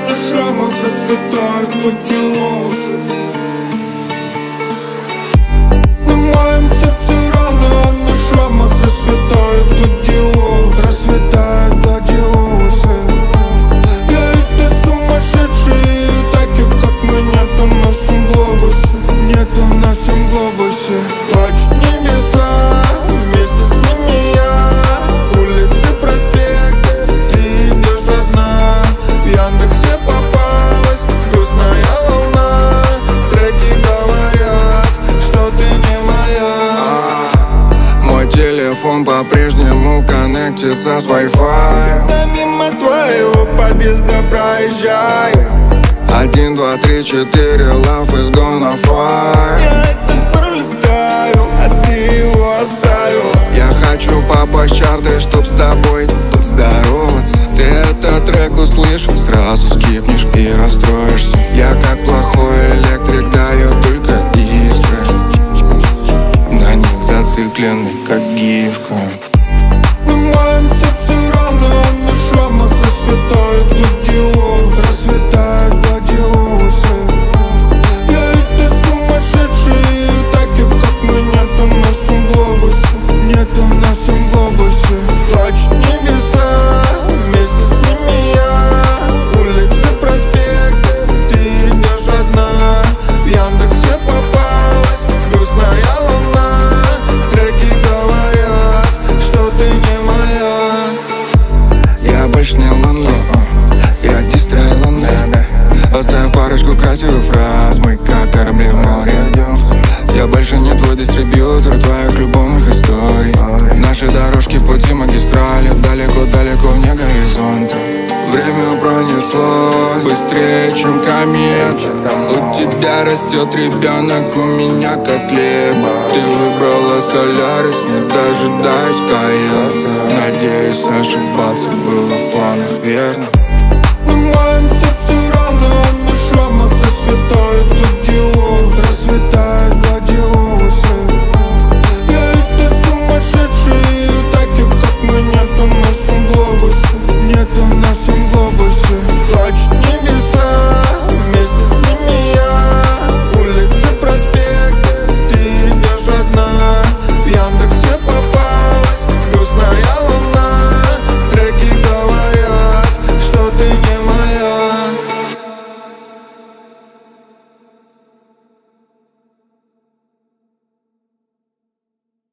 на шрамах расцветают гладиолусы. На моем сердце раны, а на шрамах расцветают гладиолусы. Расцветают гладиолусы. Я и ты сумасшедшие, таких как мы нету на всем глобусе. Нету на всем глобусе. Плачут небеса, вместе с ними я. Улицы, проспекты, ты идешь одна. В Яндексе попалась грустная волна. Треки говорят, что ты не моя. Мой телефон по-прежнему коннектится с Wi-Fi. Да мимо твоего подъезда проезжаю. 1, 2, 3, 4, love is gonna fly. Я этот пароль ставил, а ты его оставил. Я хочу попасть в чарты, чтоб с тобой поздороваться. Ты этот трек услышишь, сразу скипнешь и расстроишься. Я как плохой электрик, даю только искры. На них зацикленный, как гифка. На моем сердце раны, а на шрамах расцветают гладиолусы. Расцветают гладиолусы. Я и ты сумасшедшие, таких как мы нету на всем глобусе. Нету на всем глобусе. Плачут небеса, вместе с ними я. Улицы, проспекты, ты идешь одна. В Яндексе попалась грустная волна. Треки говорят, что ты не моя. Я больше не ланло, я дистрайлан. Оставив парочку красивых фраз, мы как корабли в море. Я больше не твой дистрибьютор твоих любовных историй. Наши дорожки, пути, магистрали, далеко-далеко вне горизонта. Время пронесло быстрее, чем комета. У тебя растет ребенок, у меня котлета. Ты выбрала Солярис, не дожидаясь Каэна. Надеюсь, ошибаюсь.